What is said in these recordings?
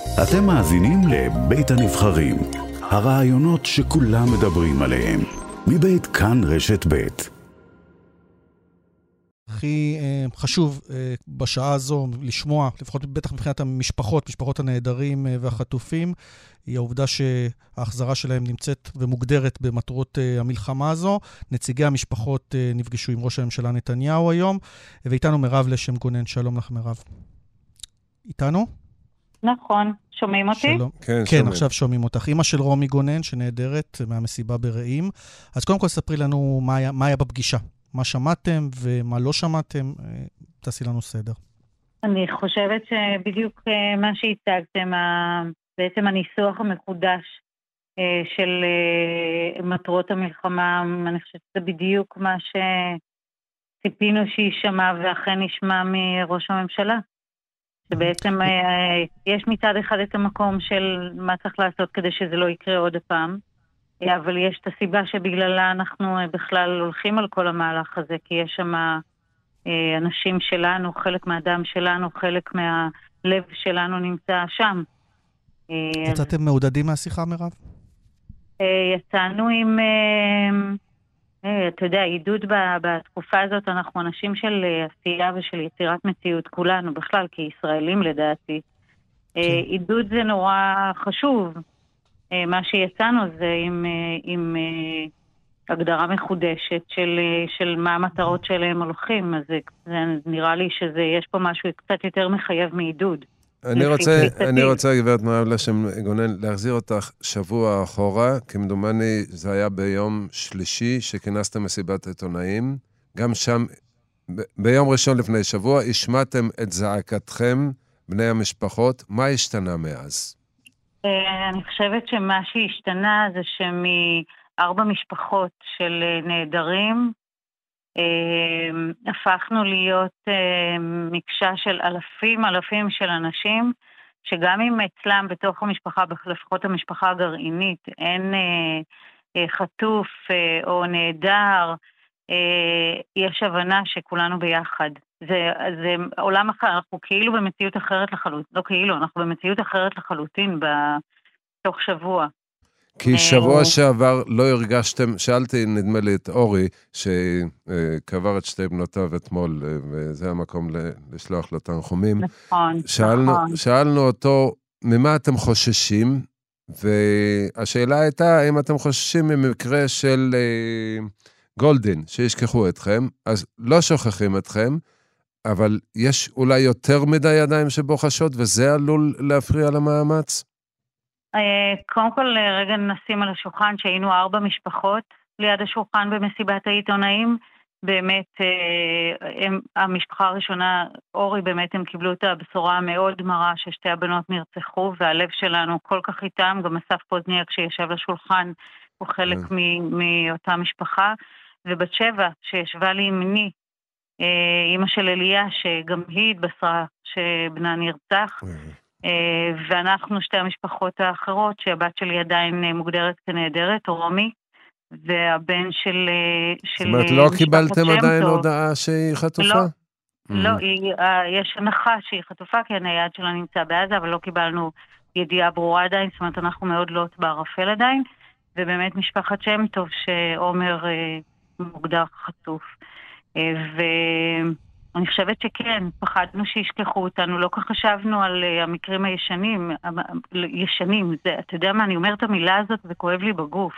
אתם מאזינים לבית הנבחרים, הרעיונות שכולם מדברים עליהם, מבית כאן רשת בית. הכי חשוב בשעה הזו לשמוע, לפחות בטח מבחינת המשפחות, משפחות הנעדרים והחטופים, היא העובדה שההחזרה שלהם נמצאת ומוגדרת במטרות המלחמה הזו. נציגי המשפחות נפגשו עם ראש הממשלה נתניהו היום, ואיתנו מירב לשם גונן. שלום לך מירב. איתנו? נכון, שומעים אותי? שלום. כן, עכשיו שומעים אותך. אמא של רומי גונן שנעדרת מהמסיבה ברעים. אז קודם כל ספרי לנו מה היה בפגישה. מה שמעתם ומה לא שמעתם, תעשי לנו סדר. אני חושבת שבדיוק מה שהצגתם, בעצם הניסוח המחודש של מטרות המלחמה, אני חושבת שזה בדיוק מה שציפינו שישמע ואכן נשמע מראש הממשלה. שבעצם יש מצד אחד את המקום של מה צריך לעשות כדי שזה לא יקרה עוד הפעם, אבל יש את הסיבה שבגללה אנחנו בכלל הולכים על כל המהלך הזה, כי יש שם אנשים שלנו, חלק מהאדם שלנו, חלק מהלב שלנו נמצא שם. יצאתם מעודדים מהשיחה, מירב? יצאנו עם, אתה יודע, עידוד בתקופה הזאת, אנחנו אנשים של עשייה ושל יצירת מציאות, כולנו בכלל, כישראלים לדעתי. עידוד זה נורא חשוב. מה שיצאנו זה עם הגדרה מחודשת של מה המטרות שלהם הולכים, אז זה נראה לי שיש פה משהו קצת יותר מחייב מעידוד. אני רוצה, גברת מירב לשם גונן, להחזיר אותך שבוע אחורה, כמדומני זה היה ביום שלישי שכינסתם מסיבת עיתונאים, גם שם ביום ראשון לפני שבוע השמעתם את זעקתכם, בני המשפחות, מה השתנה מאז? אני חושבת שמה שהשתנה זה שמ4 משפחות של נעדרים הפכנו להיות מקשה של אלפים של אנשים, שגם אם אצלם בתוך המשפחה, לפחות המשפחה הגרעינית, אין חטוף או נעדר, יש הבנה שכולנו ביחד. זה עולם אחר, אנחנו כאילו במציאות אחרת לחלוטין, לא כאילו, אנחנו במציאות אחרת לחלוטין בתוך שבוע. כי שבוע שעבר לא הרגשתם, שאלתי נדמה לי את אורי, שקבר את 2 בנותיו אתמול, וזה המקום לשלוח לו תנחומים. נכון. שאלנו אותו, ממה אתם חוששים? והשאלה הייתה, האם אתם חוששים ממקרה של גולדין, שישכחו אתכם, אז לא שוכחים אתכם, אבל יש אולי יותר מדי ידיים שבוחשות, וזה עלול להפריע למאמץ? קודם כל רגע נשים על השולחן שהיינו 4 משפחות ליד השולחן במסיבת העיתונאים. באמת המשפחה הראשונה, אורי, באמת הם קיבלו את הבשורה המאוד מרה ששתי הבנות נרצחו, והלב שלנו כל כך איתם. גם אסף פוזניאק שישב לשולחן הוא חלק מאותה משפחה, ובת 7 שישבה לי ימיני, אמא של אליה, שגם היא התבשרה שבנה נרצח, ואנחנו 2 המשפחות האחרות, שהבת שלי עדיין מוגדרת כנעדרת, רומי, והבן של זאת אומרת, לא קיבלתם עדיין הודעה שהיא חטופה? לא, יש הנחה שהיא חטופה, כי הנייד שלה נמצא בעזה, אבל לא קיבלנו ידיעה ברורה עדיין, זאת אומרת, אנחנו מאוד לוט בערפל עדיין, ובאמת משפחת שם טוב שעומר מוגדר חטוף. ואני חושבת שכן, פחדנו שישכחו אותנו, לא כך חשבנו על המקרים ישנים, זה, אתה יודע מה, אני אומרת את המילה הזאת וכואב לי בגוף.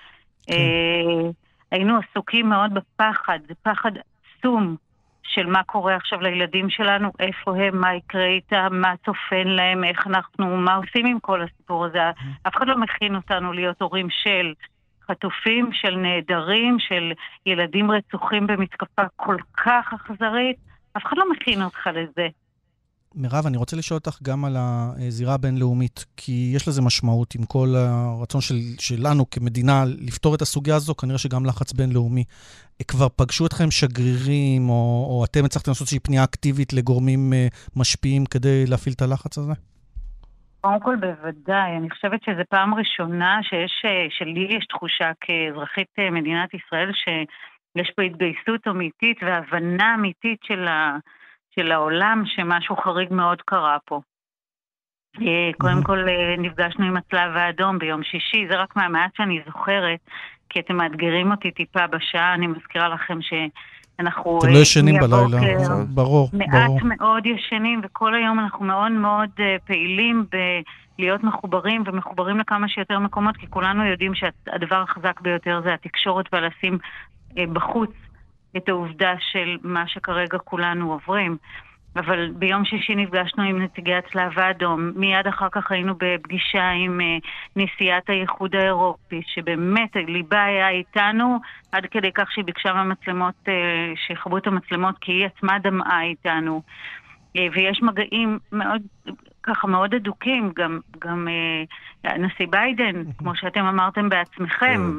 היינו עסוקים מאוד בפחד, זה פחד עצום של מה קורה עכשיו לילדים שלנו, איפה הם, מה יקרה איתם, מה צופן להם, איך אנחנו, מה עושים עם כל הסיפור הזה. אף אחד לא מכין אותנו להיות הורים של חטופים, של נעדרים, של ילדים רצוחים במתקפה כל כך אכזרית. אף אחד לא מכין אותך לזה. מירב, אני רוצה לשאול אותך גם על הזירה הבינלאומית, כי יש לזה משמעות עם כל הרצון שלנו כמדינה לפתור את הסוגיה הזו, כנראה שגם לחץ בינלאומי. כבר פגשו אתכם שגרירים, או אתם הצלחתם לעשות שהיא פנייה אקטיבית לגורמים משפיעים כדי להפעיל את הלחץ הזה? קודם כל בוודאי, אני חושבת שזו פעם ראשונה שלי יש תחושה כאזרחית מדינת ישראל, שיש פה התגייסות אמיתית והבנה אמיתית של העולם, שמשהו חריג מאוד קרה פה. קודם כל נפגשנו עם הצלב האדום ביום שישי, זה רק מהמעט שאני זוכרת, כי אתם מאתגרים אותי טיפה בשעה, אני מזכירה לכם שאנחנו... אתם לא ישנים בלילה, ברור. מעט מאוד ישנים, וכל היום אנחנו מאוד מאוד פעילים להיות מחוברים, ומחוברים לכמה שיותר מקומות, כי כולנו יודעים שהדבר החזק ביותר זה התקשורת, ולשים בחוץ את העובדה של מה שכרגע כולנו עוברים. אבל ביום שישי נפגשנו עם נציגי הצלב האדום, מיד אחר כך היינו בפגישה עם נשיאת האיחוד האירופי, שבאמת ליבה היה איתנו, עד כדי כך שהיא ביקשה מהמצלמות, שיחברו את המצלמות, כי היא עצמה דמעה איתנו. ויש מגעים מאוד, ככה מאוד אדוקים, גם נשיא ביידן, כמו שאתם אמרתם בעצמכם,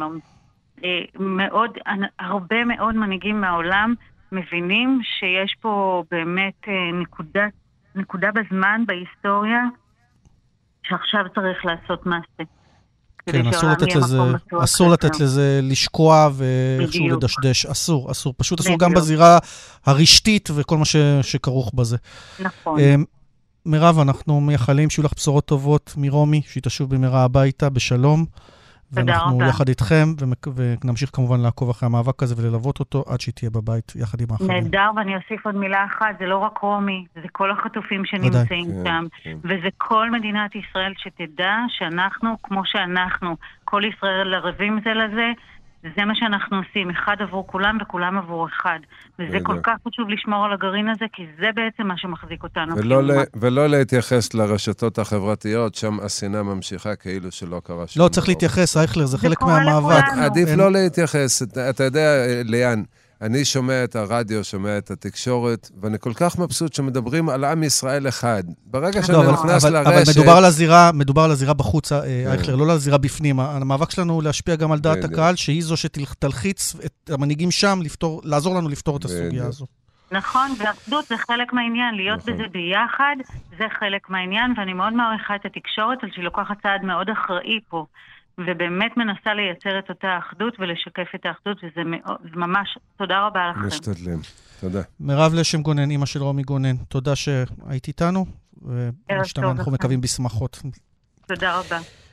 מאוד, הרבה מאוד מנהיגים מהעולם, מבינים שיש פה באמת נקודה בזמן בהיסטוריה שעכשיו צריך לעשות מעשה. כן, אסור לתת לזה לשקוע ואיכשהו לדשדש. אסור. פשוט אסור גם בזירה הרשתית וכל מה שכרוך בזה. נכון. מירב, אנחנו מייחלים שיהיו לך בשורות טובות מרומי, שהיא תשוב במהרה הביתה בשלום. ואנחנו יחד איתכם, ונמשיך כמובן לעקוב אחרי המאבק הזה וללוות אותו עד שהיא תהיה בבית יחד עם האחרים. נהדר, ואני אוסיף עוד מילה אחת, זה לא רק רומי, זה כל החטופים שנמצאים שם, וזה כל מדינת ישראל שתדע שאנחנו, כמו שאנחנו, כל ישראל ערבים זה לזה, זה מה שאנחנו עושים, אחד עבור כולם וכולם עבור אחד. וזה כל כך חשוב לשמור על הגרעין הזה, כי זה בעצם מה שמחזיק אותנו. ולא להתייחס לרשתות החברתיות, שם השנאה ממשיכה כאילו שלא קרה שום. לא, צריך להתייחס, אייכלר, זה חלק מהמאבק. עדיף לא להתייחס. אתה יודע, ליאן, אני שומע את הרדיו, שומע את התקשורת, ואני כל כך מבסוט שמדברים על עם ישראל אחד. ברגע שאני נכנס לרשת... אבל מדובר על הזירה בחוץ, אייכלר, לא על הזירה בפנים. המאבק שלנו הוא להשפיע גם על דעת הקהל, שהיא זו שתלחיץ את המנהיגים שם, לעזור לנו לפתור את הסוגיה הזו. נכון, ואחדות זה חלק מהעניין, להיות בזה ביחד, זה חלק מהעניין, ואני מאוד מעריכה את התקשורת, על שהיא לוקחת צעד מאוד אחראי פה. ובאמת מנסה לייצר את אותה האחדות ולשקף את האחדות, וזה ממש, תודה רבה לכם. משתדלים, תודה. מירב לשם גונן, אמא של רומי גונן, תודה שהיית איתנו, ואנחנו מקווים בשמחות. תודה רבה.